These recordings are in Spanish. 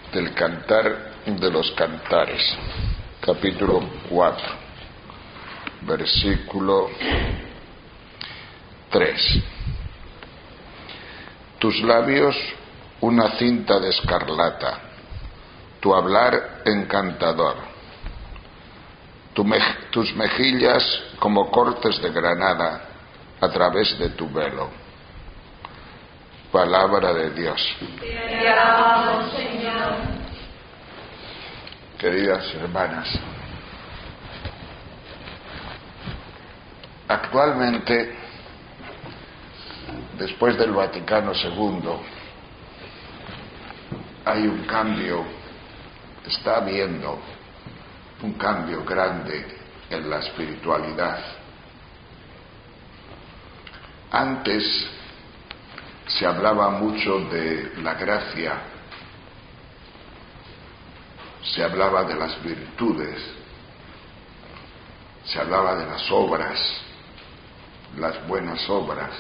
del Cantar de los Cantares, capítulo 4, versículo 3. Tus labios una cinta de escarlata, tu hablar encantador, tus mejillas como cortes de granada a través de tu velo. Palabra de Dios. Te alabamos, Señor. Queridas hermanas, actualmente, después del Vaticano II, hay un cambio, está habiendo un cambio grande en la espiritualidad. Antes se hablaba mucho de la gracia, se hablaba de las virtudes, se hablaba de las obras, las buenas obras.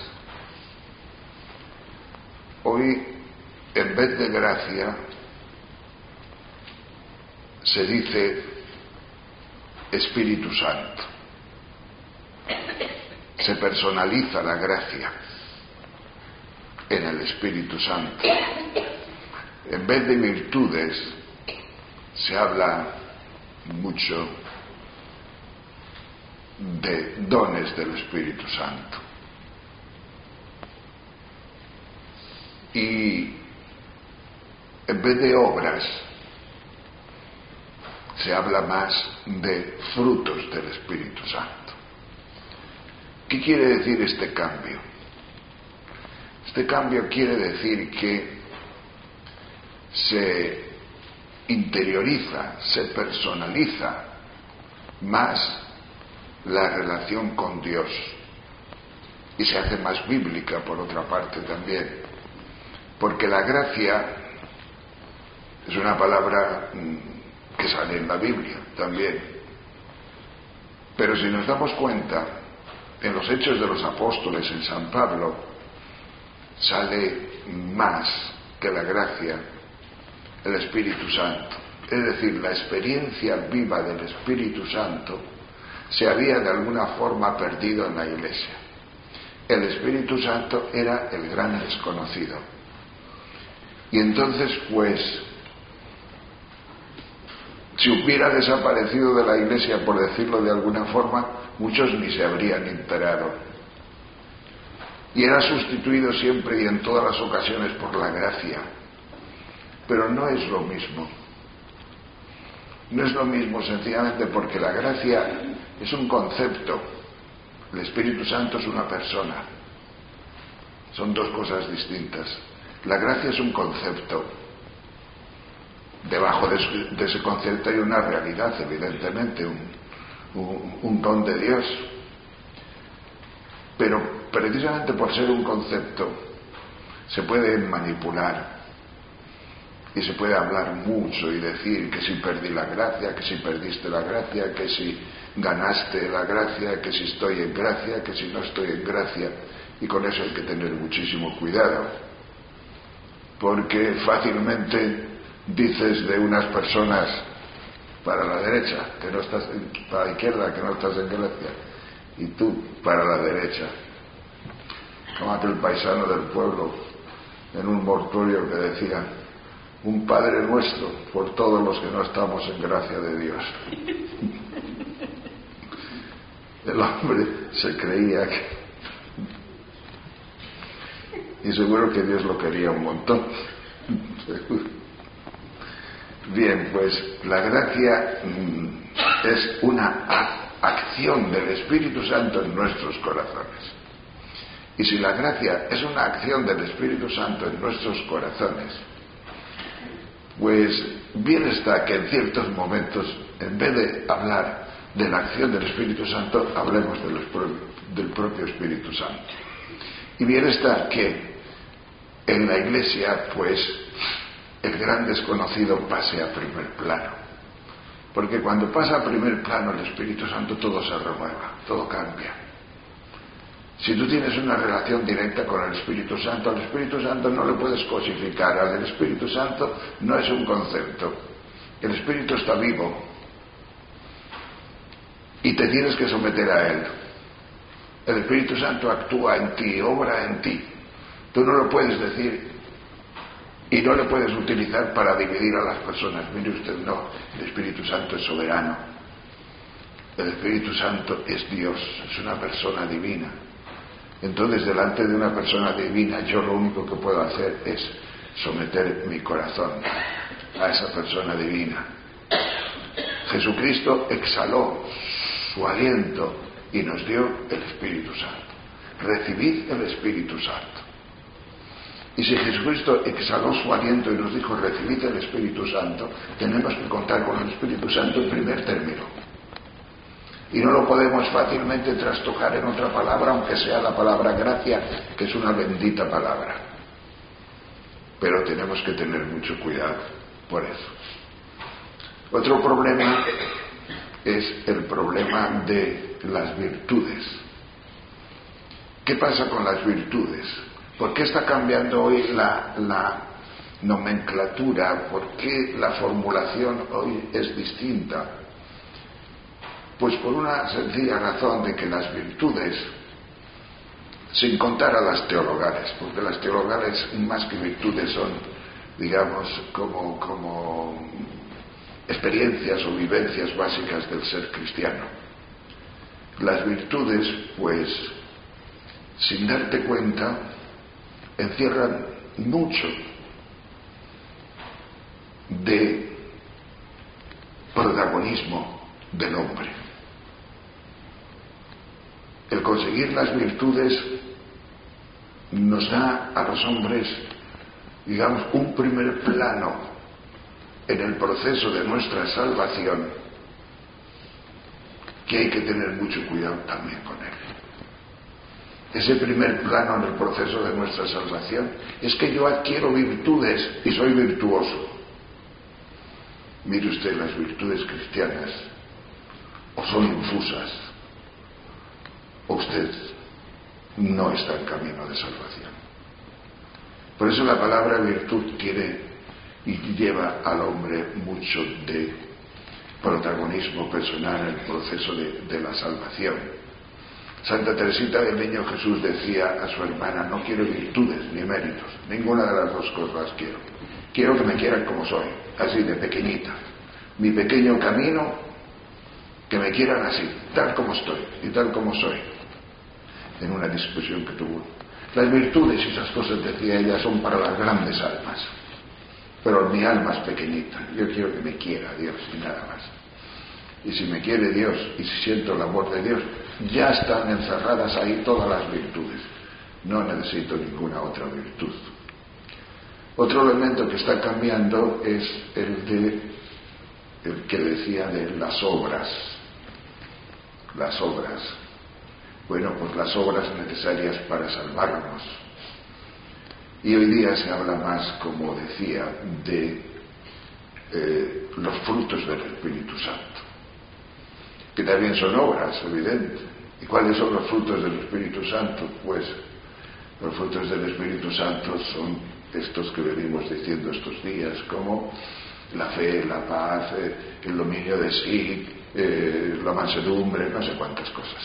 Hoy, en vez de gracia, se dice Espíritu Santo. Se personaliza la gracia en el Espíritu Santo. En vez de virtudes, se habla mucho de dones del Espíritu Santo. Y en vez de obras, se habla más de frutos del Espíritu Santo. ¿Qué quiere decir este cambio? Este cambio quiere decir que se interioriza, se personaliza más la relación con Dios y se hace más bíblica, por otra parte, también, porque la gracia es una palabra que sale en la Biblia también, pero si nos damos cuenta, en los Hechos de los Apóstoles, en San Pablo, sale más que la gracia el Espíritu Santo. Es decir, la experiencia viva del Espíritu Santo se había de alguna forma perdido en la Iglesia. El Espíritu Santo era el gran desconocido. Y entonces, pues, si hubiera desaparecido de la Iglesia, por decirlo de alguna forma, muchos ni se habrían enterado. Y era sustituido siempre y en todas las ocasiones por la gracia. Pero no es lo mismo. No es lo mismo sencillamente porque la gracia es un concepto. El Espíritu Santo es una persona. Son dos cosas distintas. La gracia es un concepto. Debajo de ese concepto hay una realidad, evidentemente, un don de Dios. Pero precisamente por ser un concepto se puede manipular y se puede hablar mucho y decir que si perdí la gracia, que si perdiste la gracia, que si ganaste la gracia, que si estoy en gracia, que si no estoy en gracia, y con eso hay que tener muchísimo cuidado, porque fácilmente dices de unas personas para la derecha que no estás, para la izquierda que no estás en gracia, y tú para la derecha, como aquel paisano del pueblo en un mortuorio que decía: un Padre nuestro por todos los que no estamos en gracia de Dios. El hombre se creía que, y seguro que Dios lo quería un montón. Bien, pues la gracia es una acción del Espíritu Santo en nuestros corazones. Y si la gracia es una acción del Espíritu Santo en nuestros corazones, pues bien está que en ciertos momentos, en vez de hablar de la acción del Espíritu Santo, hablemos del propio Espíritu Santo. Y bien está que en la Iglesia, pues, el gran desconocido pase a primer plano. Porque cuando pasa a primer plano el Espíritu Santo, todo se renueva, todo cambia. Si tú tienes una relación directa con el Espíritu Santo, al Espíritu Santo no le puedes cosificar, al Espíritu Santo no es un concepto. El Espíritu está vivo y te tienes que someter a Él. El Espíritu Santo actúa en ti, obra en ti. Tú no lo puedes decir y no le puedes utilizar para dividir a las personas. Mire usted, no, el Espíritu Santo es soberano. El Espíritu Santo es Dios, es una persona divina. Entonces, delante de una persona divina, yo lo único que puedo hacer es someter mi corazón a esa persona divina. Jesucristo exhaló su aliento y nos dio el Espíritu Santo. Recibid el Espíritu Santo. Y si Jesucristo exhaló su aliento y nos dijo recibid el Espíritu Santo, tenemos que contar con el Espíritu Santo en primer término. Y no lo podemos fácilmente trastocar en otra palabra, aunque sea la palabra gracia, que es una bendita palabra. Pero tenemos que tener mucho cuidado por eso. Otro problema es el problema de las virtudes. ¿Qué pasa con las virtudes? ¿Por qué está cambiando hoy la nomenclatura? ¿Por qué la formulación hoy es distinta? Pues por una sencilla razón de que las virtudes, sin contar a las teologales, porque las teologales más que virtudes son, digamos, como experiencias o vivencias básicas del ser cristiano. Las virtudes, pues, sin darte cuenta, encierran mucho de protagonismo del hombre. El conseguir las virtudes nos da a los hombres, digamos, un primer plano en el proceso de nuestra salvación, que hay que tener mucho cuidado también con él. Ese primer plano en el proceso de nuestra salvación es que yo adquiero virtudes y soy virtuoso. Mire usted, las virtudes cristianas o son infusas o usted no está en camino de salvación. Por eso la palabra virtud tiene y lleva al hombre mucho de protagonismo personal en el proceso de la salvación. Santa Teresita del Niño Jesús decía a su hermana: no quiero virtudes ni méritos, ninguna de las dos cosas quiero. Quiero que me quieran como soy, así de pequeñita, mi pequeño camino, que me quieran así, tal como estoy y tal como soy. En una discusión que tuvo, las virtudes y esas cosas, decía ella, son para las grandes almas, pero mi alma es pequeñita, yo quiero que me quiera Dios y nada más. Y si me quiere Dios y si siento el amor de Dios, ya están encerradas ahí todas las virtudes, no necesito ninguna otra virtud. Otro elemento que está cambiando es el que decía de las obras. Las obras. Bueno, pues las obras necesarias para salvarnos. Y hoy día se habla más, como decía, de los frutos del Espíritu Santo, que también son obras, evidente. ¿Y cuáles son los frutos del Espíritu Santo? Pues los frutos del Espíritu Santo son estos que venimos diciendo estos días, como la fe, la paz, el dominio de sí, la mansedumbre, no sé cuántas cosas.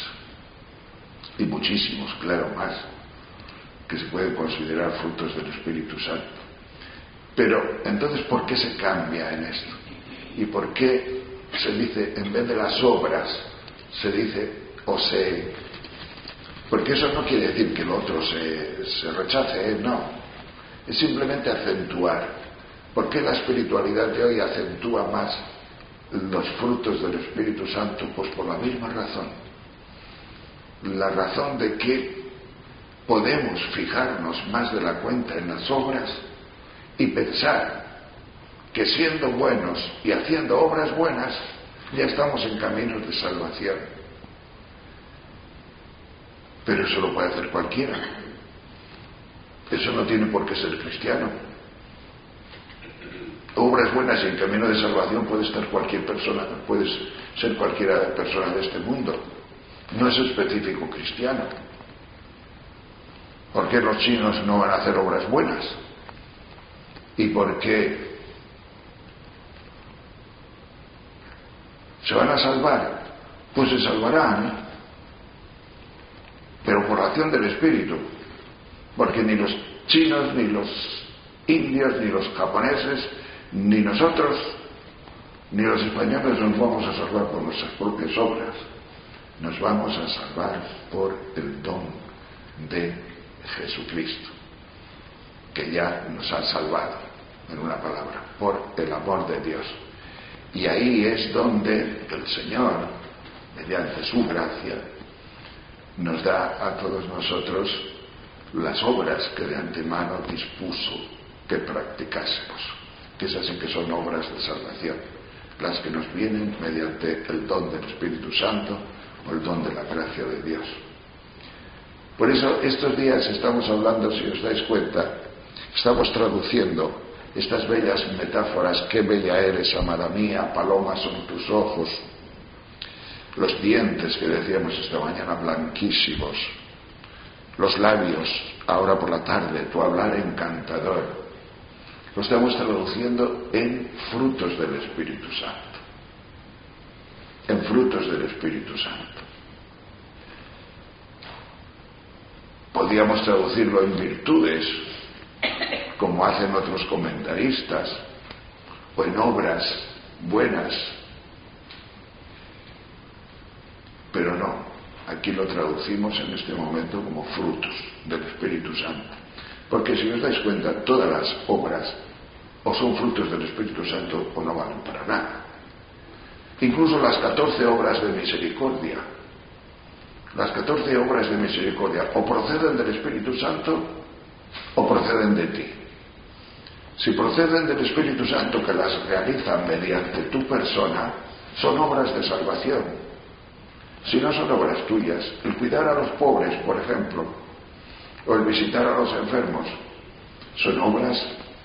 Y muchísimos, claro, más, que se pueden considerar frutos del Espíritu Santo. Pero, entonces, ¿por qué se cambia en esto? ¿Y por qué se dice, en vez de las obras, se dice o se... Porque eso no quiere decir que el otro se rechace, no. Es simplemente acentuar. ¿Por qué la espiritualidad de hoy acentúa más los frutos del Espíritu Santo? Pues por la misma razón. La razón de que podemos fijarnos más de la cuenta en las obras y pensar que siendo buenos y haciendo obras buenas ya estamos en caminos de salvación. Pero eso lo puede hacer cualquiera. Eso no tiene por qué ser cristiano. Obras buenas y en camino de salvación puede estar cualquier persona, puede ser cualquiera persona de este mundo. No es específico cristiano. ¿Por qué los chinos no van a hacer obras buenas? ¿Y por qué se van a salvar? Pues se salvarán, pero por la acción del Espíritu, porque ni los chinos, ni los indios, ni los japoneses, ni nosotros, ni los españoles nos vamos a salvar por nuestras propias obras. Nos vamos a salvar por el don de Jesucristo, que ya nos ha salvado, en una palabra, por el amor de Dios. Y ahí es donde el Señor, mediante su gracia, nos da a todos nosotros las obras que de antemano dispuso que practicásemos, que esas sí que son obras de salvación, las que nos vienen mediante el don del Espíritu Santo o el don de la gracia de Dios. Por eso estos días estamos hablando, si os dais cuenta, estamos traduciendo estas bellas metáforas: qué bella eres, amada mía, palomas son tus ojos, los dientes que decíamos esta mañana blanquísimos, los labios, ahora por la tarde, tu hablar encantador. Lo estamos traduciendo en frutos del Espíritu Santo, en frutos del Espíritu Santo. Podríamos traducirlo en virtudes, como hacen otros comentaristas, o en obras buenas, pero no, aquí lo traducimos en este momento como frutos del Espíritu Santo, porque si os dais cuenta, todas las obras o son frutos del Espíritu Santo o no valen para nada. Incluso las 14 obras de misericordia, las 14 obras de misericordia o proceden del Espíritu Santo o proceden de ti. Si proceden del Espíritu Santo, que las realiza mediante tu persona, son obras de salvación. Si no son obras tuyas, el cuidar a los pobres, por ejemplo, o el visitar a los enfermos, son obras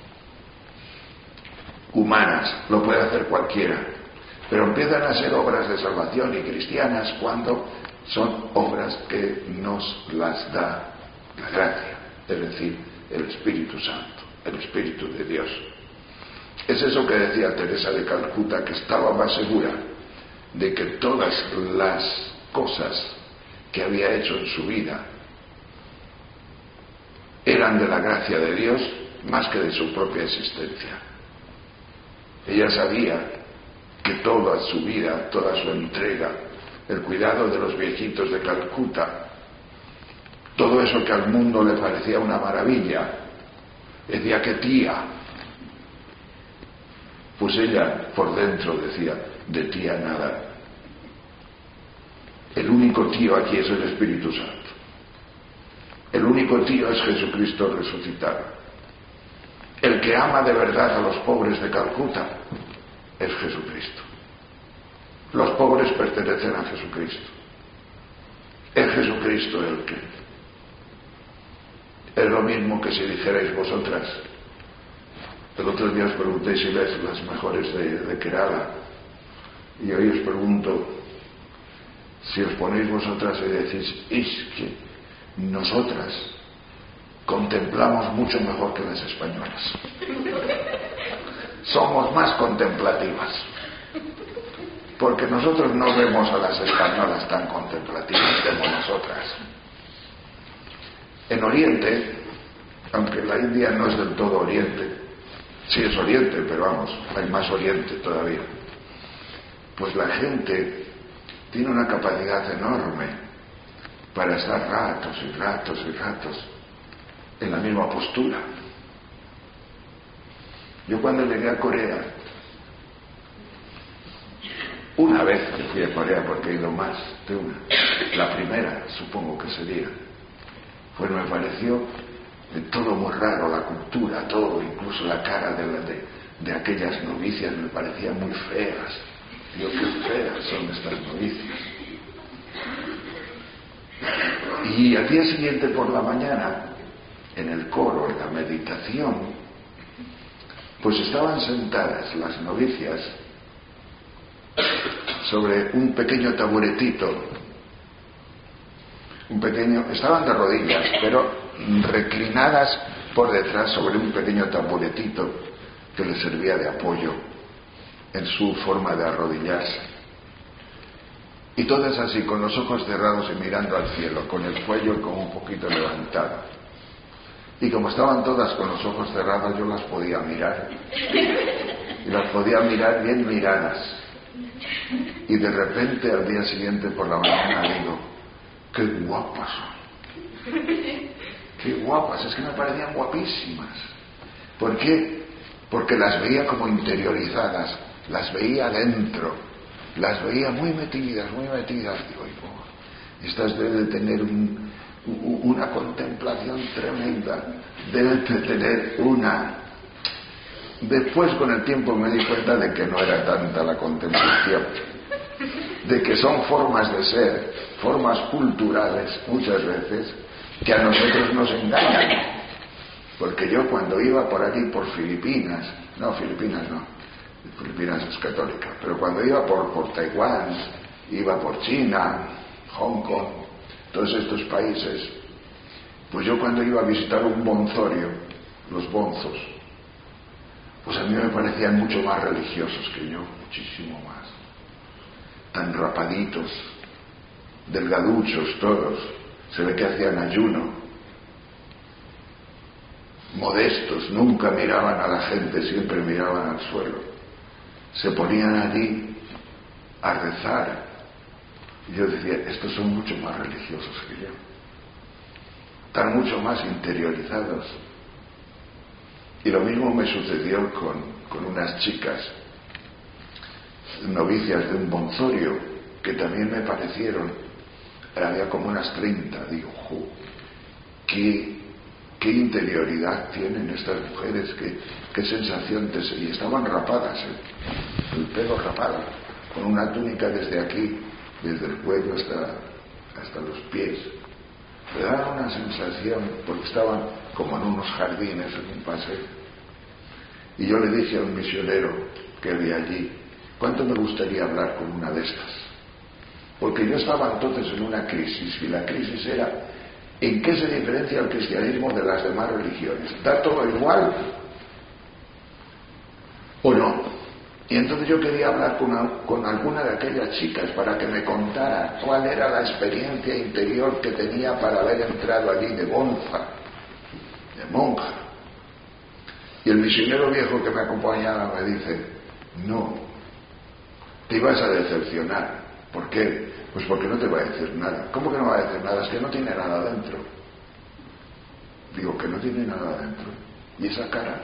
humanas, lo puede hacer cualquiera, pero empiezan a ser obras de salvación y cristianas cuando son obras que nos las da la gracia, es decir, el Espíritu Santo, el Espíritu de Dios. Es eso que decía Teresa de Calcuta, que estaba más segura de que todas las cosas que había hecho en su vida eran de la gracia de Dios más que de su propia existencia. Ella sabía que toda su vida, toda su entrega, el cuidado de los viejitos de Calcuta, todo eso que al mundo le parecía una maravilla, decía que tía, pues ella por dentro decía, de tía nada. El único tío aquí es el Espíritu Santo. El único tío es Jesucristo resucitado. El que ama de verdad a los pobres de Calcuta es Jesucristo. Los pobres pertenecen a Jesucristo. Es Jesucristo el que. Es lo mismo que si dijerais vosotras. El otro día os pregunté si lees las mejores de Kerala, y hoy os pregunto si os ponéis vosotras y decís, es que nosotras contemplamos mucho mejor que las españolas. Somos más contemplativas, porque nosotros no vemos a las españolas tan contemplativas como nosotras. En Oriente, aunque la India no es del todo Oriente, sí es Oriente, pero vamos, hay más Oriente todavía, pues la gente tiene una capacidad enorme para estar ratos y ratos y ratos en la misma postura. Yo cuando llegué a Corea, una vez que fui a Corea, porque he ido más de una, la primera supongo que sería, pues me pareció todo muy raro, la cultura, todo, incluso la cara de aquellas novicias me parecían muy feas. Digo, qué feas son estas novicias. Y al día siguiente por la mañana, en el coro, en la meditación, pues estaban sentadas las novicias sobre un pequeño taburetito, estaban de rodillas, pero reclinadas por detrás sobre un pequeño taburetito que les servía de apoyo en su forma de arrodillarse. Y todas así, con los ojos cerrados y mirando al cielo, con el cuello como un poquito levantado. Y como estaban todas con los ojos cerrados, yo las podía mirar. Y las podía mirar bien miradas. Y de repente, al día siguiente por la mañana, digo, ¡qué guapas son! ¡Qué guapas! Es que me parecían guapísimas. ¿Por qué? Porque las veía como interiorizadas, las veía dentro, las veía muy metidas, muy metidas. Digo, estas deben de tener una contemplación tremenda, deben de tener una... Después, con el tiempo, me di cuenta de que no era tanta la contemplación, de que son formas de ser, formas culturales, muchas veces, que a nosotros nos engañan. Porque yo cuando iba por allí, por Filipinas es católica, pero cuando iba por Taiwán, iba por China, Hong Kong, todos estos países, pues yo cuando iba a visitar un bonzorio, los bonzos, pues a mí me parecían mucho más religiosos que yo, muchísimo más. Tan rapaditos, delgaduchos todos, se ve que hacían ayuno, modestos, nunca miraban a la gente, siempre miraban al suelo. Se ponían allí a rezar. Y yo decía, estos son mucho más religiosos que yo. Están mucho más interiorizados. Y lo mismo me sucedió con unas chicas, novicias de un bonzorio, que también me parecieron, había como unas 30, digo, qué interioridad tienen estas mujeres, qué sensación y estaban rapadas, el pelo rapado, con una túnica desde aquí, desde el cuello hasta los pies. Me daba una sensación, porque estaban como en unos jardines, en un paseo. Y yo le dije a un misionero que había allí, ¿cuánto me gustaría hablar con una de estas? Porque yo estaba entonces en una crisis, y la crisis era, ¿en qué se diferencia el cristianismo de las demás religiones? ¿Da todo igual o no? Y entonces yo quería hablar con alguna de aquellas chicas para que me contara cuál era la experiencia interior que tenía para haber entrado allí de monja. Y el misionero viejo que me acompañaba me dice, no, te ibas a decepcionar. ¿Por qué? Pues porque no te va a decir nada. ¿Cómo que no va a decir nada? Es que no tiene nada dentro. Digo, que no tiene nada dentro. Y esa cara,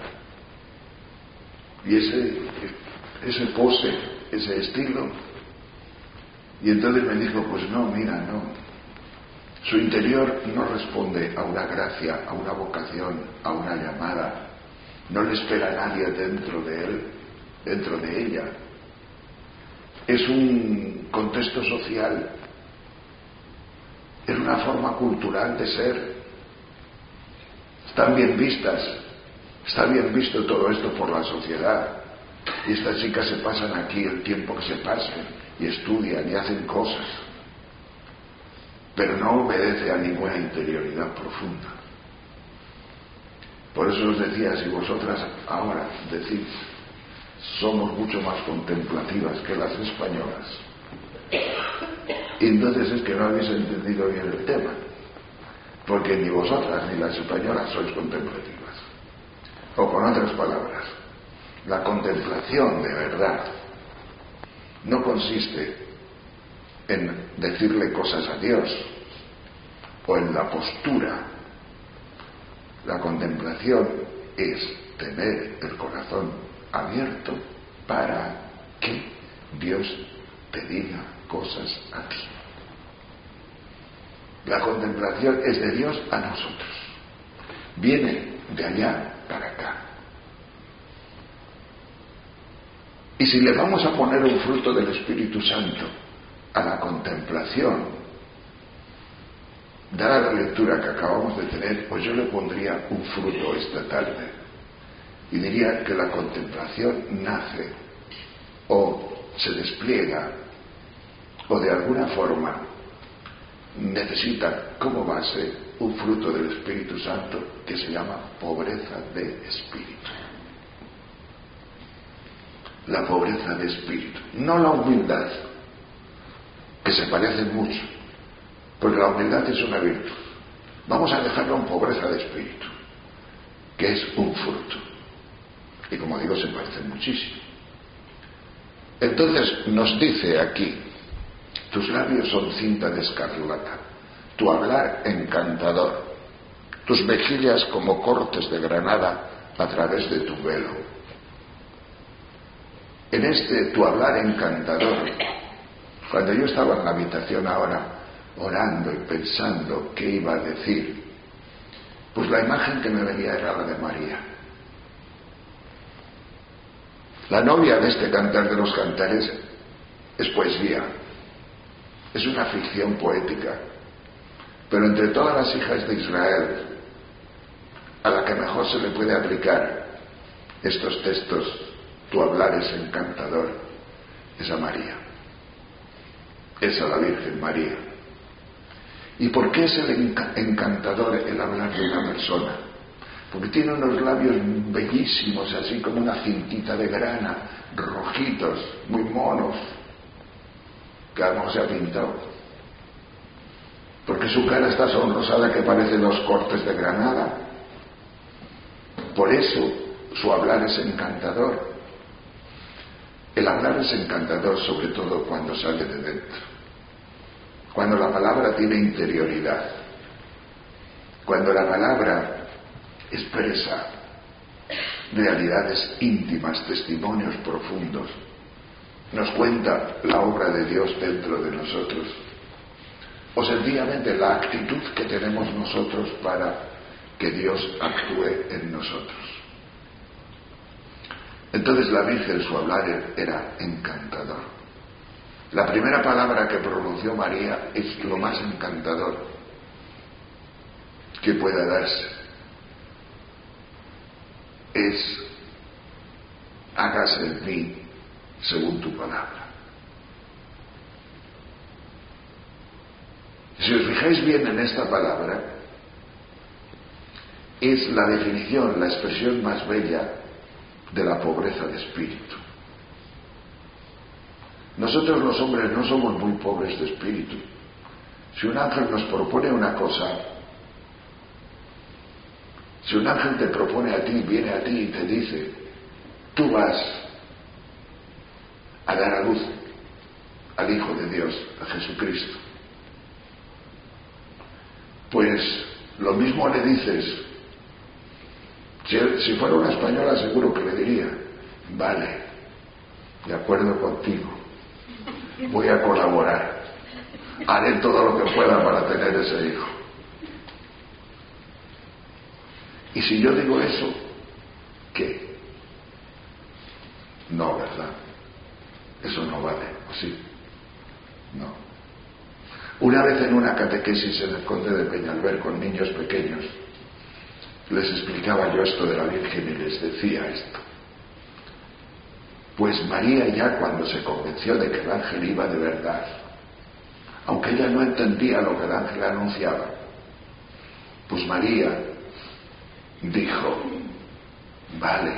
y ese pose, ese estilo. Y entonces me dijo, pues no, mira, no. Su interior no responde a una gracia, a una vocación, a una llamada. No le espera a nadie dentro de él, dentro de ella. Es un contexto social, es una forma cultural de ser. Están bien vistas, está bien visto todo esto por la sociedad. Y estas chicas se pasan aquí el tiempo que se pasen, y estudian y hacen cosas, pero no obedece a ninguna interioridad profunda. Por eso os decía, si vosotras ahora decís, somos mucho más contemplativas que las españolas, y entonces es que no habéis entendido bien el tema, porque ni vosotras ni las españolas sois contemplativas. O con otras palabras, la contemplación de verdad no consiste en decirle cosas a Dios o en la postura. La contemplación es tener el corazón abierto para que Dios te diga cosas a ti. La contemplación es de Dios a nosotros. Viene de allá para acá. Y si le vamos a poner un fruto del Espíritu Santo a la contemplación, dada la lectura que acabamos de tener, pues yo le pondría un fruto esta tarde. Y diría que la contemplación nace o se despliega o de alguna forma necesita como base un fruto del Espíritu Santo que se llama pobreza de espíritu. La pobreza de espíritu, no la humildad, que se parecen mucho, porque la humildad es una virtud. Vamos a dejarlo en pobreza de espíritu, que es un fruto. Y como digo, se parecen muchísimo. Entonces nos dice aquí: tus labios son cinta de escarlata, tu hablar encantador, tus mejillas como cortes de granada a través de tu velo. En este tu hablar encantador, cuando yo estaba en la habitación ahora orando y pensando qué iba a decir, pues la imagen que me venía era la de María, la novia de este Cantar de los Cantares. Es poesía, es una ficción poética, pero entre todas las hijas de Israel, a la que mejor se le puede aplicar estos textos, tu hablar es encantador, es a María, es a la Virgen María. ¿Y por qué es el encantador el hablar de una persona? Porque tiene unos labios bellísimos, así como una cintita de grana, rojitos, muy monos, que a lo mejor se ha pintado. Porque su cara está sonrosada que parece dos cortes de granada. Por eso su hablar es encantador. El hablar es encantador sobre todo cuando sale de dentro, cuando la palabra tiene interioridad, cuando la palabra expresa realidades íntimas, testimonios profundos, nos cuenta la obra de Dios dentro de nosotros, o sencillamente la actitud que tenemos nosotros para que Dios actúe en nosotros. Entonces la Virgen, su hablar era encantador. La primera palabra que pronunció María es lo más encantador que pueda darse. Es: hágase en mí según tu palabra. Si os fijáis bien en esta palabra, es la definición, la expresión más bella de la pobreza de espíritu. Nosotros los hombres no somos muy pobres de espíritu. Si un ángel nos propone una cosa, si un ángel te propone a ti, viene a ti y te dice: tú vas a dar a luz al Hijo de Dios, a Jesucristo, pues lo mismo le dices. Si fuera una española seguro que le diría: vale, de acuerdo contigo, voy a colaborar, haré todo lo que pueda para tener ese hijo. Y si yo digo eso, ¿qué? No, ¿verdad? Eso no vale, ¿o sí? No. Una vez en una catequesis en el Conde de Peñalver con niños pequeños, les explicaba yo esto de la Virgen y les decía esto: pues María, ya cuando se convenció de que el ángel iba de verdad, aunque ella no entendía lo que el ángel anunciaba, pues María dijo: vale,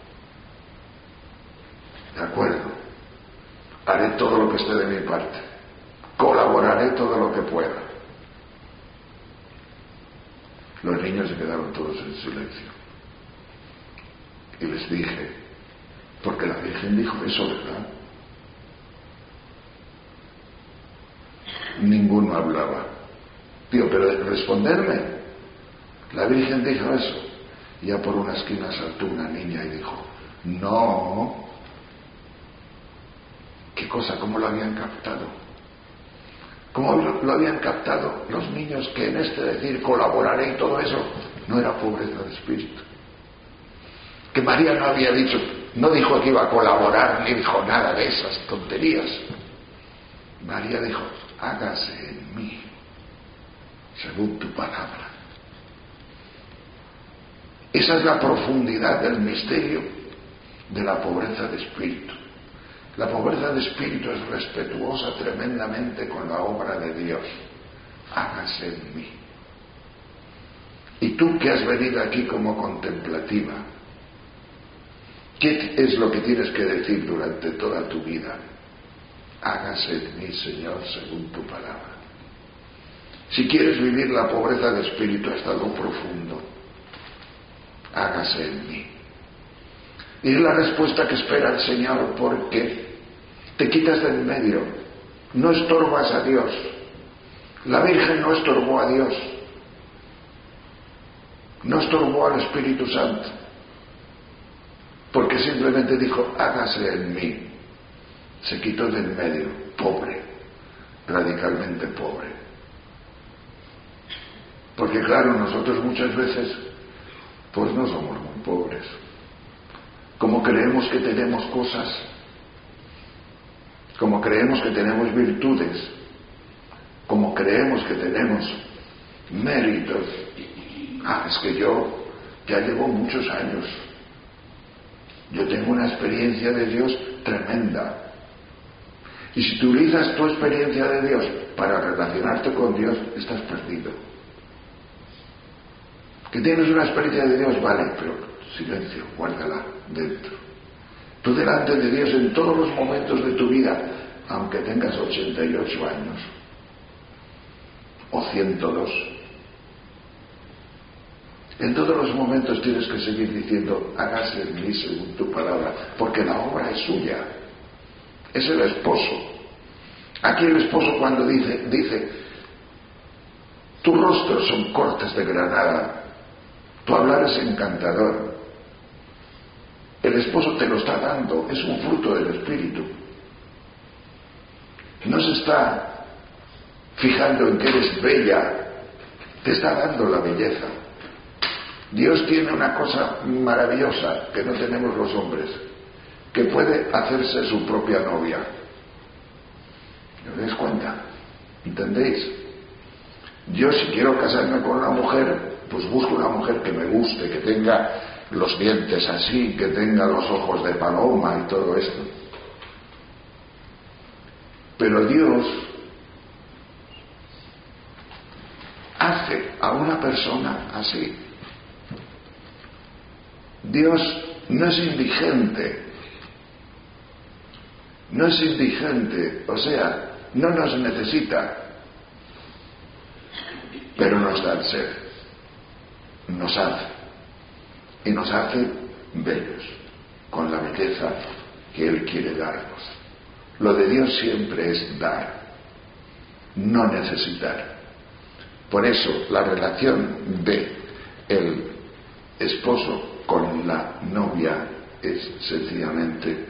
de acuerdo, haré todo lo que esté de mi parte, colaboraré todo lo que pueda. Los niños se quedaron todos en silencio. Y les dije: porque la Virgen dijo eso, ¿verdad? Ninguno hablaba. Digo, pero responderme. La Virgen dijo eso. Y ya por una esquina saltó una niña y dijo: no. ¿Qué cosa? ¿Cómo lo habían captado? ¿Cómo lo habían captado los niños que en este decir colaboraré y todo eso no era pobreza de espíritu? Que María no había dicho, no dijo que iba a colaborar ni dijo nada de esas tonterías. María dijo: hágase en mí según tu palabra. Esa es la profundidad del misterio de la pobreza de espíritu. La pobreza de espíritu es respetuosa tremendamente con la obra de Dios. Hágase en mí. Y tú que has venido aquí como contemplativa, ¿qué es lo que tienes que decir durante toda tu vida? Hágase en mí, Señor, según tu palabra. Si quieres vivir la pobreza de espíritu hasta lo profundo, hágase en mí. Y es la respuesta que espera el Señor, porque te quitas del medio, no estorbas a Dios. La Virgen no estorbó a Dios, no estorbó al Espíritu Santo, porque simplemente dijo, hágase en mí. Se quitó del medio, pobre, radicalmente pobre. Porque claro, nosotros muchas veces pues no somos muy pobres. Como creemos que tenemos cosas, como creemos que tenemos virtudes, como creemos que tenemos méritos. Es que yo ya llevo muchos años, yo tengo una experiencia de Dios tremenda. Y si tú utilizas tu experiencia de Dios para relacionarte con Dios, estás perdido. Que tienes una experiencia de Dios, vale, pero silencio, guárdala dentro. Tú delante de Dios en todos los momentos de tu vida, aunque tengas 88 años o 102, en todos los momentos tienes que seguir diciendo, hágase en mí según tu palabra, porque la obra es suya. Es el esposo. Aquí el esposo cuando dice, tu rostro son cortes de granada, tu hablar es encantador. El esposo te lo está dando, es un fruto del Espíritu. No se está fijando en que eres bella, te está dando la belleza. Dios tiene una cosa maravillosa que no tenemos los hombres, que puede hacerse su propia novia. ¿No os dais cuenta? ¿Entendéis? Yo si quiero casarme con una mujer, pues busco una mujer que me guste, que tenga los dientes así, que tenga los ojos de paloma y todo esto. Pero Dios hace a una persona así. Dios no es indigente. No es indigente, o sea, no nos necesita, pero nos da el ser, nos hace, y nos hace bellos, con la belleza que Él quiere darnos. Lo de Dios siempre es dar, no necesitar. Por eso la relación de el esposo con la novia es sencillamente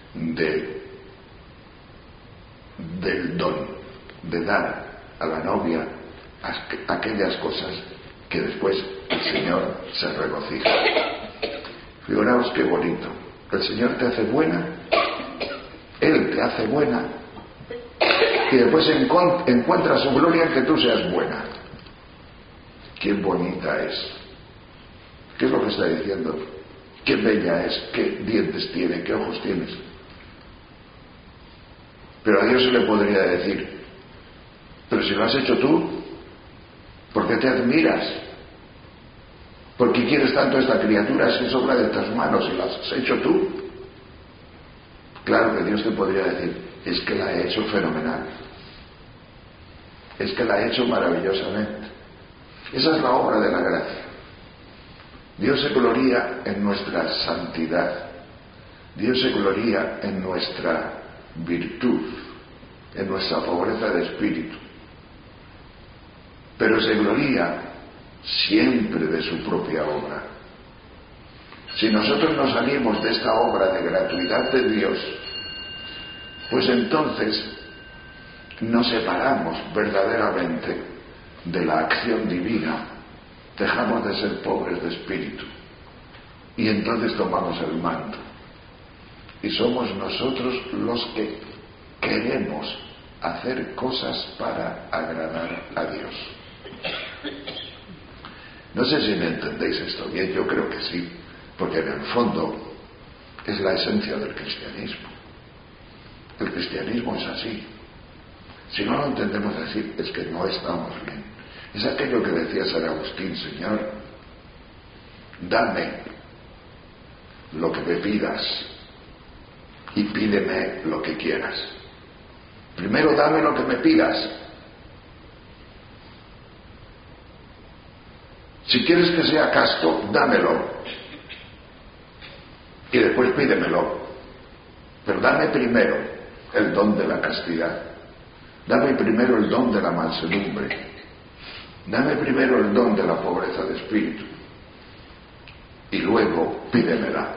del don, de dar a la novia aquellas cosas que después el Señor se regocija. Figuraos qué bonito. El Señor te hace buena, Él te hace buena, y después encuentra su gloria en que tú seas buena. Qué bonita es. ¿Qué es lo que está diciendo? Qué bella es, qué dientes tiene, qué ojos tienes. Pero a Dios se le podría decir, pero si lo has hecho tú, ¿por qué te admiras? ¿Por qué quieres tanto a esta criatura si es obra de tus manos y la has hecho tú? Claro que Dios te podría decir, es que la he hecho fenomenal, es que la he hecho maravillosamente. Esa es la obra de la gracia. Dios se gloría en nuestra santidad, Dios se gloría en nuestra virtud, en nuestra pobreza de espíritu, pero se gloría siempre de su propia obra. Si nosotros nos salimos de esta obra de gratuidad de Dios, pues entonces nos separamos verdaderamente de la acción divina, dejamos de ser pobres de espíritu y entonces tomamos el mando. Y somos nosotros los que queremos hacer cosas para agradar a Dios. No sé si me entendéis esto bien, yo creo que sí, porque en el fondo es la esencia del cristianismo. El cristianismo es así. Si no lo entendemos así, es que no estamos bien. Es aquello que decía San Agustín, Señor, dame lo que me pidas y pídeme lo que quieras. Primero dame lo que me pidas. Si quieres que sea casto, dámelo. Y después pídemelo. Pero dame primero el don de la castidad. Dame primero el don de la mansedumbre. Dame primero el don de la pobreza de espíritu. Y luego pídemela.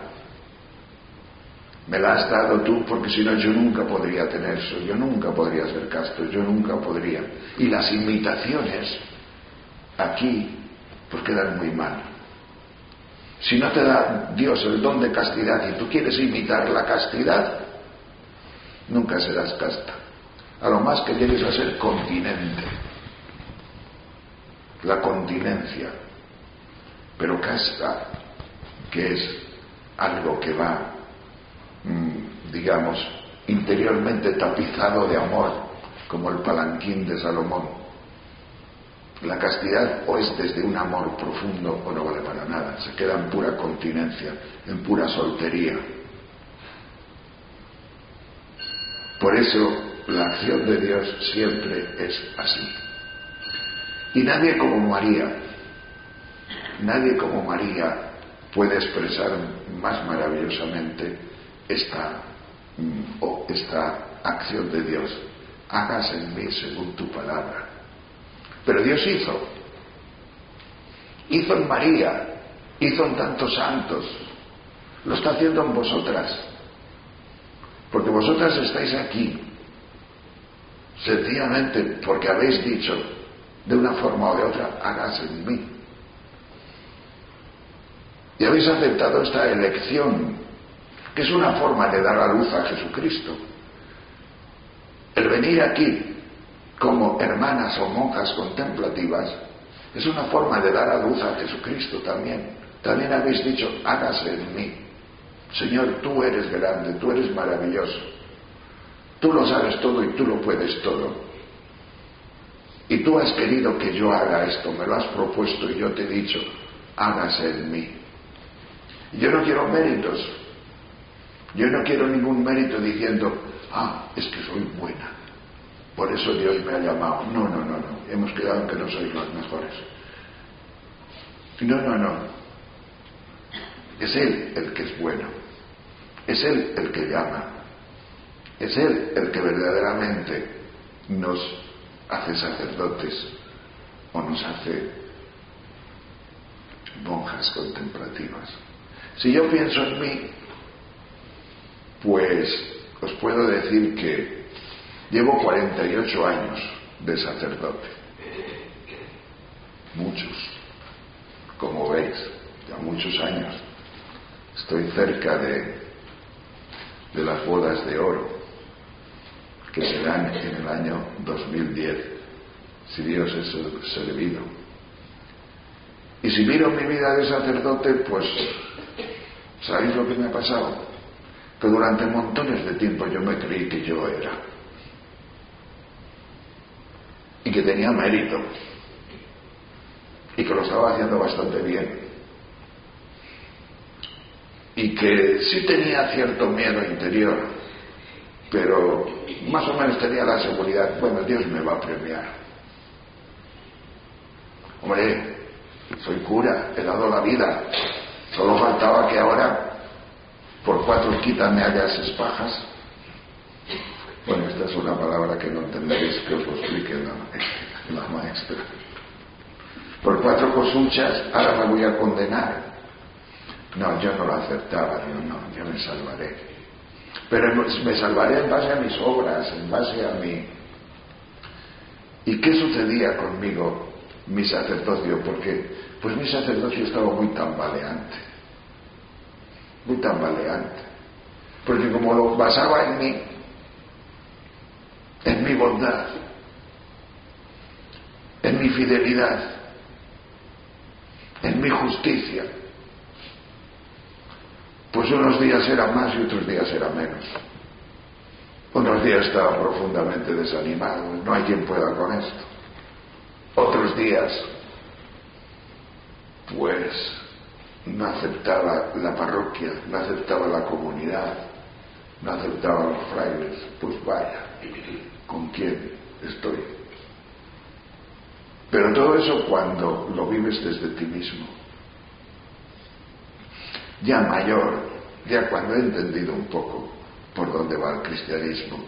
Me la has dado tú, porque si no yo nunca podría tener eso, yo nunca podría ser casto, yo nunca podría. Y las imitaciones aquí pues quedan muy mal. Si no te da Dios el don de castidad y tú quieres imitar la castidad, nunca serás casta. A lo más que llegues a ser continente. La continencia. Pero casta, que es algo que va, digamos, interiormente tapizado de amor, como el palanquín de Salomón. La castidad o es desde un amor profundo o no vale para nada, se queda en pura continencia, en pura soltería. Por eso la acción de Dios siempre es así. Y nadie como María puede expresar más maravillosamente esta acción de Dios. Hágase en mí según tu palabra. Pero Dios hizo en María, hizo en tantos santos, lo está haciendo en vosotras, porque vosotras estáis aquí, sencillamente porque habéis dicho, de una forma o de otra, hágase en mí. Y habéis aceptado esta elección, que es una forma de dar a luz a Jesucristo. El venir aquí como hermanas o monjas contemplativas es una forma de dar a luz a Jesucristo también. También habéis dicho, hágase en mí. Señor, tú eres grande, tú eres maravilloso. Tú lo sabes todo y tú lo puedes todo. Y tú has querido que yo haga esto, me lo has propuesto y yo te he dicho, hágase en mí. Y yo no quiero méritos. Yo no quiero ningún mérito diciendo, es que soy buena. Por eso Dios me ha llamado. No. Hemos quedado en que no sois los mejores. No. Es Él el que es bueno. Es Él el que llama. Es Él el que verdaderamente nos hace sacerdotes o nos hace monjas contemplativas. Si yo pienso en mí, pues os puedo decir que llevo 48 años de sacerdote. Muchos, como veis, ya muchos años. Estoy cerca de las bodas de oro, que serán en el año 2010, si Dios es servido. Y si miro mi vida de sacerdote, pues, ¿sabéis lo que me ha pasado? Que durante montones de tiempo yo me creí que yo era. Y que tenía mérito. Y que lo estaba haciendo bastante bien. Y que sí tenía cierto miedo interior, pero más o menos tenía la seguridad, bueno, Dios me va a premiar. Hombre, soy cura, he dado la vida. Solo faltaba que ahora, por 4 quitas me hagas pajas. Bueno, esta es una palabra que no entenderéis, que os lo explique la maestra. Por 4 cosuchas, ahora me voy a condenar. No, yo no lo aceptaba, yo me salvaré. Pero me salvaré en base a mis obras, en base a mí. ¿Y qué sucedía conmigo, mi sacerdocio? Porque, pues mi sacerdocio estaba muy tambaleante. Muy tambaleante. Porque como lo basaba en mí, en mi bondad, en mi fidelidad, en mi justicia, pues unos días era más y otros días era menos. Unos días estaba profundamente desanimado, no hay quien pueda con esto. Otros días, pues, no aceptaba la parroquia, no aceptaba la comunidad, no aceptaba a los frailes. Pues vaya, ¿con quién estoy? Pero todo eso cuando lo vives desde ti mismo. Ya mayor, ya cuando he entendido un poco por dónde va el cristianismo,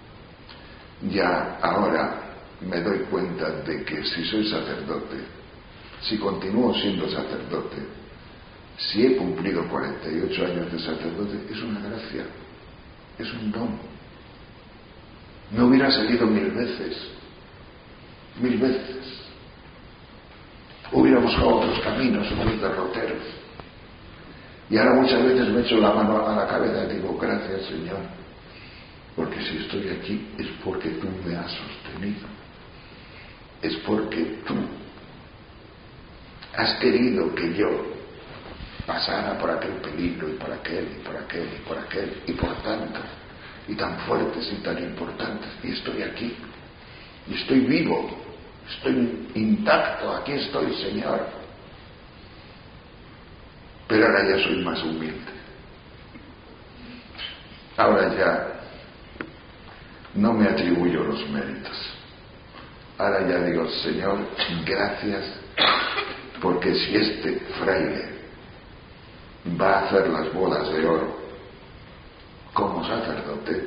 ya ahora me doy cuenta de que si soy sacerdote, si continúo siendo sacerdote, si he cumplido 48 años de sacerdote, es una gracia, es un don. Me hubiera seguido 1000 veces, 1000 veces. Hubiera buscado otros caminos, unos derroteros. Y ahora muchas veces me echo la mano a la cabeza y digo, gracias Señor, porque si estoy aquí es porque tú me has sostenido, es porque tú has querido que yo pasara por aquel peligro y por aquel y por aquel y por aquel y por tantos y tan fuertes y tan importantes, y estoy aquí y estoy vivo, estoy intacto, aquí estoy Señor. Pero ahora ya soy más humilde, ahora ya no me atribuyo los méritos, ahora ya digo, Señor, gracias, porque si este fraile va a hacer las bodas de oro como sacerdote,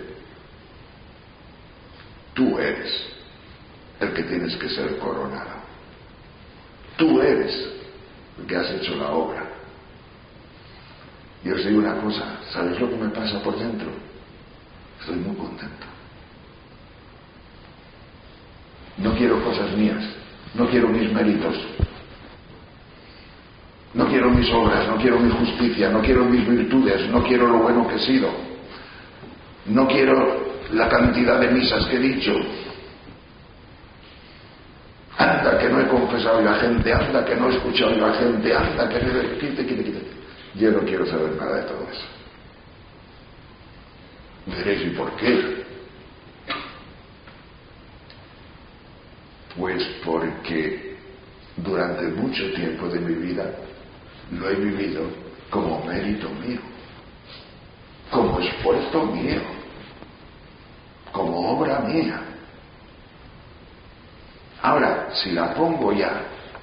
tú eres el que tienes que ser coronado, tú eres el que has hecho la obra. Y os digo una cosa, ¿sabéis lo que me pasa por dentro? Estoy muy contento. No quiero cosas mías, no quiero mis méritos, no quiero mis obras, no quiero mi justicia, no quiero mis virtudes, no quiero lo bueno que he sido, no quiero la cantidad de misas que he dicho. Anda que no he confesado yo a gente, anda que no he escuchado yo a gente, anda que no he... Quítate. Yo no quiero saber nada de todo eso. Me diréis, ¿y por qué? Pues porque durante mucho tiempo de mi vida lo he vivido como mérito mío, como esfuerzo mío, como obra mía. Ahora, si la pongo ya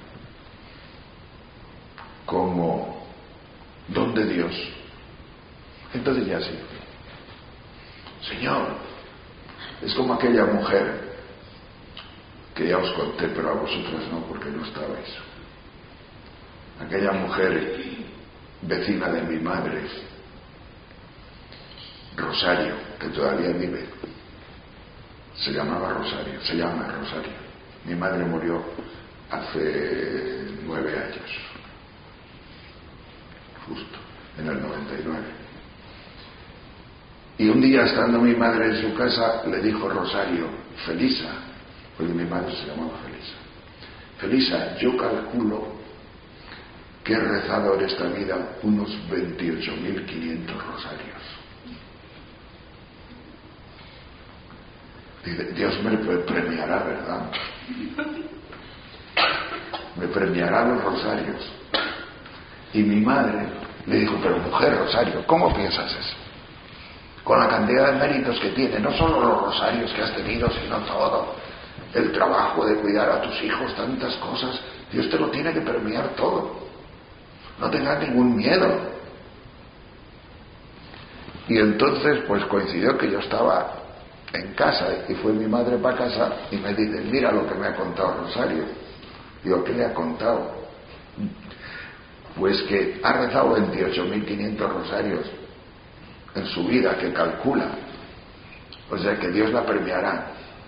como don de Dios, entonces ya sí. Señor, es como aquella mujer que ya os conté, pero a vosotras no, porque no estabais. Aquella mujer vecina de mi madre, Rosario, que todavía vive, se llama Rosario. Mi madre murió hace 9 años, justo, en el 99. Y un día, estando mi madre en su casa, le dijo Rosario, Felisa, porque mi madre se llamaba Felisa, Felisa, yo calculo que he rezado en esta vida unos 28.500 rosarios. Dice, Dios me premiará, ¿verdad? Me premiará los rosarios. Y mi madre le dijo, pero mujer, Rosario, ¿cómo piensas eso? Con la cantidad de méritos que tiene, no solo los rosarios que has tenido, sino todo el trabajo de cuidar a tus hijos, tantas cosas, Dios te lo tiene que premiar todo. No tengas ningún miedo. Y entonces pues coincidió que yo estaba en casa y fue mi madre para casa y me dice, mira lo que me ha contado Rosario. Digo, ¿qué le ha contado? Pues que ha rezado 28.500 rosarios en su vida, que calcula, o sea que Dios la premiará.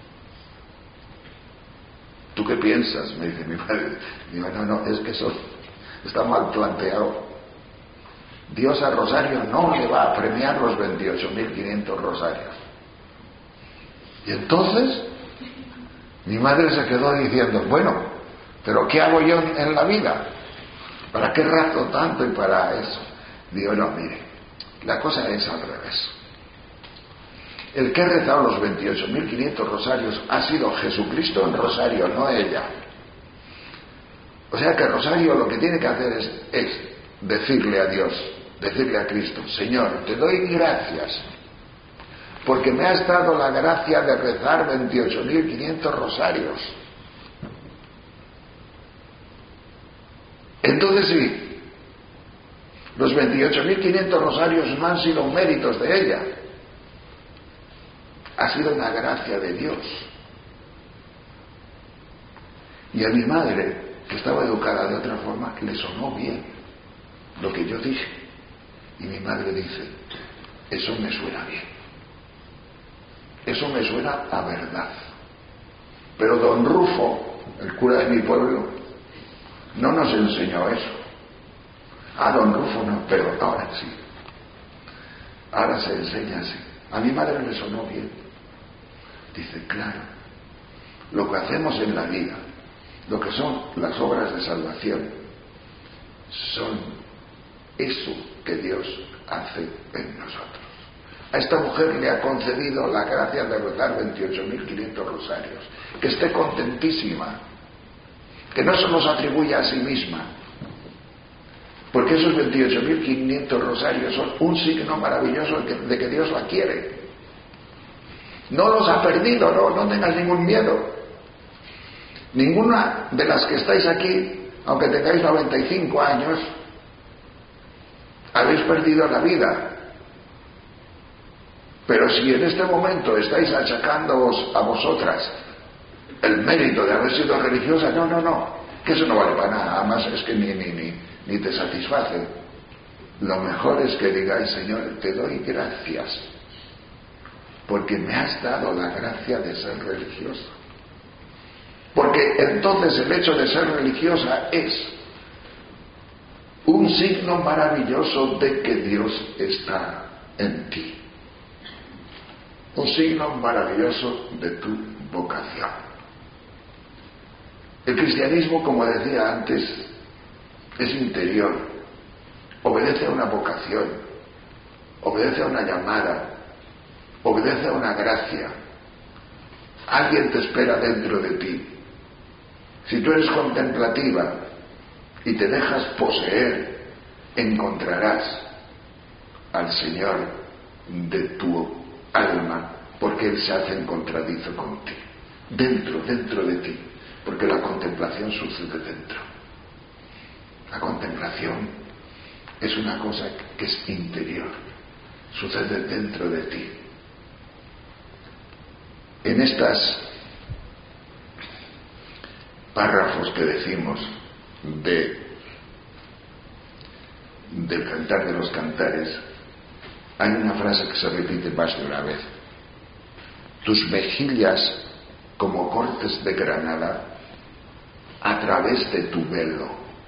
¿Tú qué piensas? Me dice mi padre. Digo, no, es que eso está mal planteado. Dios a Rosario no le va a premiar los 28.500 rosarios. Y entonces mi madre se quedó diciendo, bueno, pero ¿qué hago yo en la vida? ¿Para qué rezo tanto y para eso? Digo, no, mire, la cosa es al revés. El que ha rezado los 28.500 rosarios ha sido Jesucristo en rosario, no ella. O sea que Rosario lo que tiene que hacer es decirle a Dios, decirle a Cristo: Señor, te doy gracias porque me has dado la gracia de rezar 28.500 rosarios. Entonces sí, los 28.500 rosarios no han sido méritos de ella, ha sido una gracia de Dios. Y a mi madre, que estaba educada de otra forma, le sonó bien lo que yo dije. Y mi madre dice: eso me suena bien, eso me suena a verdad. Pero don Rufo, el cura de mi pueblo, no nos enseñó eso. A don Rufo no, pero ahora sí. Ahora se enseña así. A mi madre le sonó bien. Dice: claro, lo que hacemos en la vida, lo que son las obras de salvación, son eso que Dios hace en nosotros. A esta mujer le ha concedido la gracia de rezar 28.500 rosarios, que esté contentísima, que no se los atribuya a sí misma, porque esos 28.500 rosarios son un signo maravilloso de que Dios la quiere. No los ha perdido, no tengas ningún miedo. Ninguna de las que estáis aquí, aunque tengáis 95 años, habéis perdido la vida. Pero si en este momento estáis achacándoos a vosotras el mérito de haber sido religiosa, no, que eso no vale para nada, además es que ni te satisface. Lo mejor es que digáis: Señor, te doy gracias porque me has dado la gracia de ser religiosa. Porque entonces el hecho de ser religiosa es un signo maravilloso de que Dios está en ti. Un signo maravilloso de tu vocación. El cristianismo, como decía antes, es interior. Obedece a una vocación, obedece a una llamada, obedece a una gracia. Alguien te espera dentro de ti. Si tú eres contemplativa y te dejas poseer, encontrarás al Señor de tu alma, porque Él se hace encontradizo contigo, dentro de ti, porque la contemplación sucede dentro. La contemplación es una cosa que es interior, sucede dentro de ti. En estos párrafos que decimos del Cantar de los Cantares, hay una frase que se repite más de una vez: tus mejillas como cortes de granada a través de tu velo.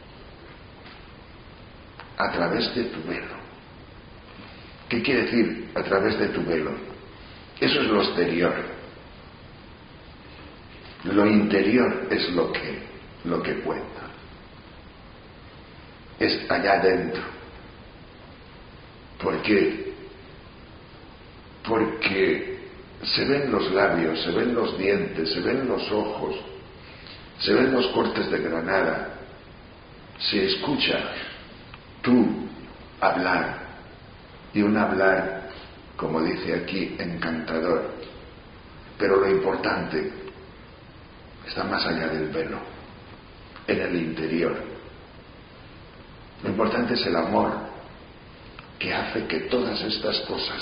A través de tu velo. ¿Qué quiere decir a través de tu velo? Eso es lo exterior. Lo interior es lo que cuenta. Es allá adentro. ¿Por qué? Porque se ven los labios, se ven los dientes, se ven los ojos, se ven los cortes de granada, se escucha tú hablar, y un hablar, como dice aquí, encantador. Pero lo importante está más allá del velo, en el interior. Lo importante es el amor que hace que todas estas cosas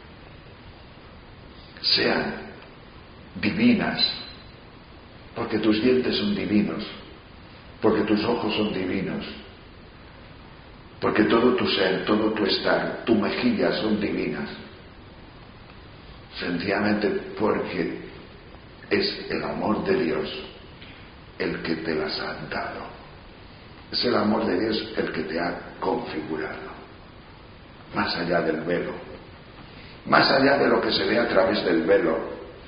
sean divinas, porque tus dientes son divinos, porque tus ojos son divinos, porque todo tu ser, todo tu estar, tu mejilla son divinas, sencillamente porque es el amor de Dios el que te las ha dado. Es el amor de Dios el que te ha configurado, más allá del velo, más allá de lo que se ve a través del velo,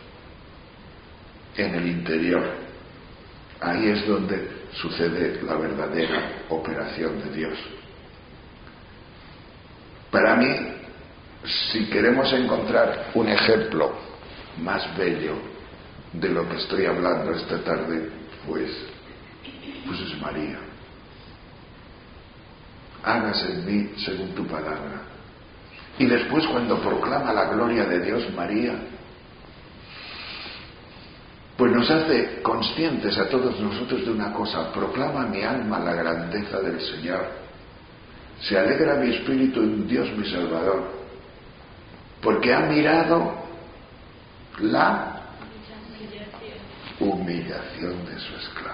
en el interior. Ahí es donde sucede la verdadera operación de Dios. Para mí, si queremos encontrar un ejemplo más bello de lo que estoy hablando esta tarde, pues es María. hágase en mí según tu palabra. Y después, cuando proclama la gloria de Dios, María, pues nos hace conscientes a todos nosotros de una cosa: proclama mi alma la grandeza del Señor, se alegra mi espíritu en Dios mi Salvador, porque ha mirado la humillación de su esclava.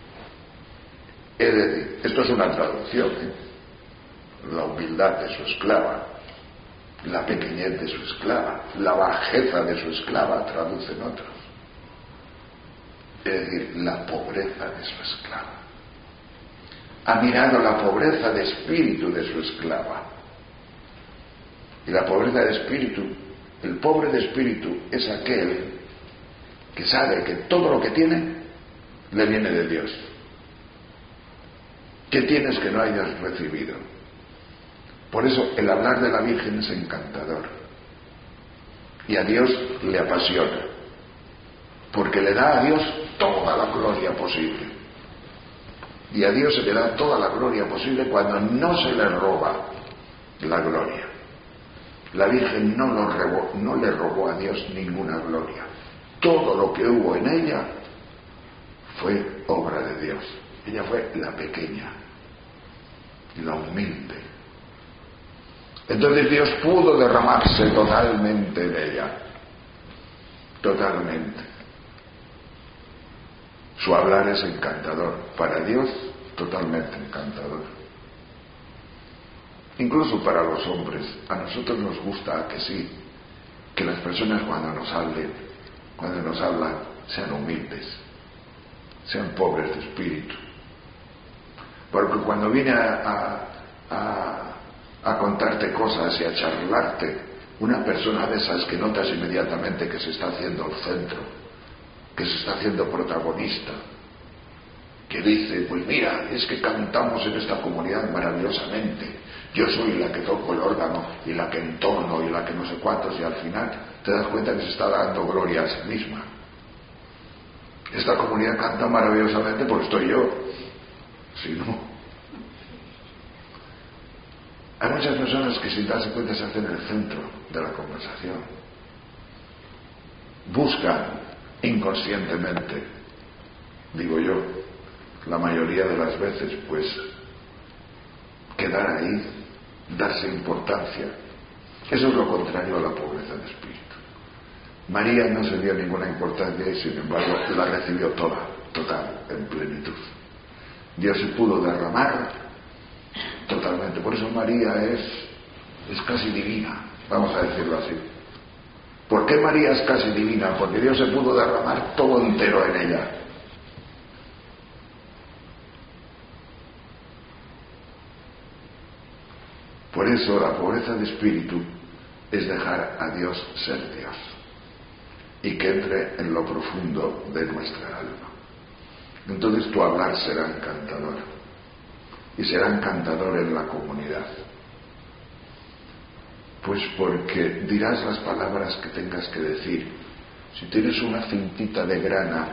Es decir, esto es una traducción, la humildad de su esclava, la pequeñez de su esclava, la bajeza de su esclava, traducen otros. Es decir, la pobreza de su esclava. Ha mirado la pobreza de espíritu de su esclava. Y la pobreza de espíritu, el pobre de espíritu es aquel que sabe que todo lo que tiene le viene de Dios. ¿Qué tienes que no hayas recibido? Por eso el hablar de la Virgen es encantador. Y a Dios le apasiona, porque le da a Dios toda la gloria posible. Y a Dios se le da toda la gloria posible cuando no se le roba la gloria. La Virgen no le robó a Dios ninguna gloria. Todo lo que hubo en ella fue obra de Dios. Ella fue la pequeña, la humilde. Entonces Dios pudo derramarse totalmente en ella. Totalmente. Su hablar es encantador. Para Dios, totalmente encantador. Incluso para los hombres. A nosotros nos gusta que sí, que las personas cuando nos hablan, sean humildes, sean pobres de espíritu. Porque cuando viene a contarte cosas y a charlarte, una persona de esas que notas inmediatamente que se está haciendo el centro, que se está haciendo protagonista, que dice, pues mira, es que cantamos en esta comunidad maravillosamente, yo soy la que toco el órgano y la que entono y la que no sé cuántos, y al final te das cuenta que se está dando gloria a sí misma. Esta comunidad canta maravillosamente porque estoy yo, si no. Hay muchas personas que sin darse cuenta se hacen el centro de la conversación. Buscan inconscientemente, digo yo, la mayoría de las veces, pues, quedar ahí, darse importancia. Eso es lo contrario a la pobreza de espíritu. María no se dio ninguna importancia y sin embargo la recibió toda, total, en plenitud. Dios se pudo derramar totalmente. Por eso María es casi divina, vamos a decirlo así. ¿Por qué María es casi divina? Porque Dios se pudo derramar todo entero en ella. Por eso la pobreza de espíritu es dejar a Dios ser Dios y que entre en lo profundo de nuestra alma. Entonces tu hablar será encantador y será encantador en la comunidad. Pues porque dirás las palabras que tengas que decir. Si tienes una cintita de grana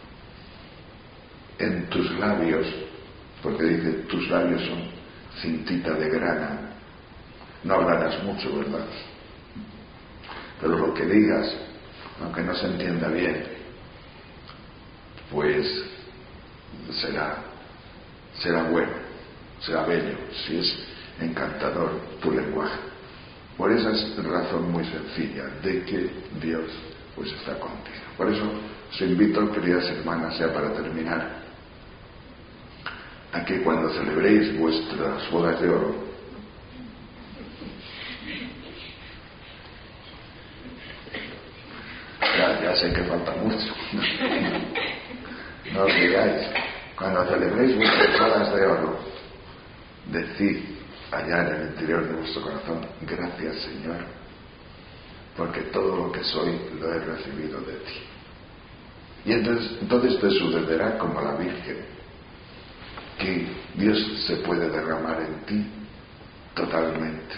en tus labios, porque dice tus labios son cintita de grana, no hablarás mucho, ¿verdad? Pero lo que digas, aunque no se entienda bien, pues será bueno, será bello, si es encantador tu lenguaje. Por esa razón muy sencilla, de que Dios pues está contigo. Por eso os invito, queridas hermanas, ya para terminar, a que cuando celebréis vuestras bodas de oro, ya sé que falta mucho, no os digáis, cuando celebréis vuestras bodas de oro, decid allá en el interior de vuestro corazón, gracias Señor, porque todo lo que soy lo he recibido de ti. Y entonces te sucederá como a la Virgen, que Dios se puede derramar en ti totalmente.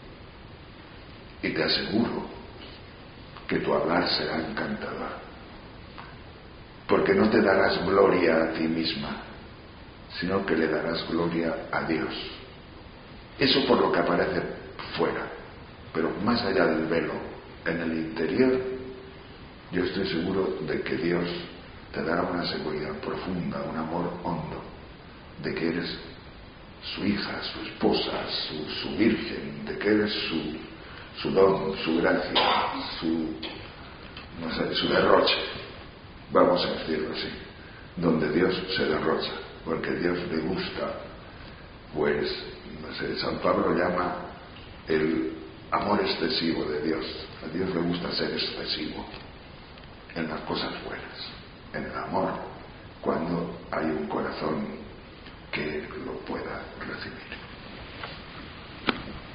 Y te aseguro que tu hablar será encantador, porque no te darás gloria a ti misma, sino que le darás gloria a Dios. Eso por lo que aparece fuera, pero más allá del velo, en el interior, yo estoy seguro de que Dios te dará una seguridad profunda, un amor hondo, de que eres su hija, su esposa, su virgen, de que eres su don, su gracia, su derroche, vamos a decirlo así, donde Dios se derrocha, porque Dios le gusta, pues, San Pablo llama el amor excesivo de Dios. A Dios le gusta ser excesivo en las cosas buenas, en el amor, cuando hay un corazón que lo pueda recibir.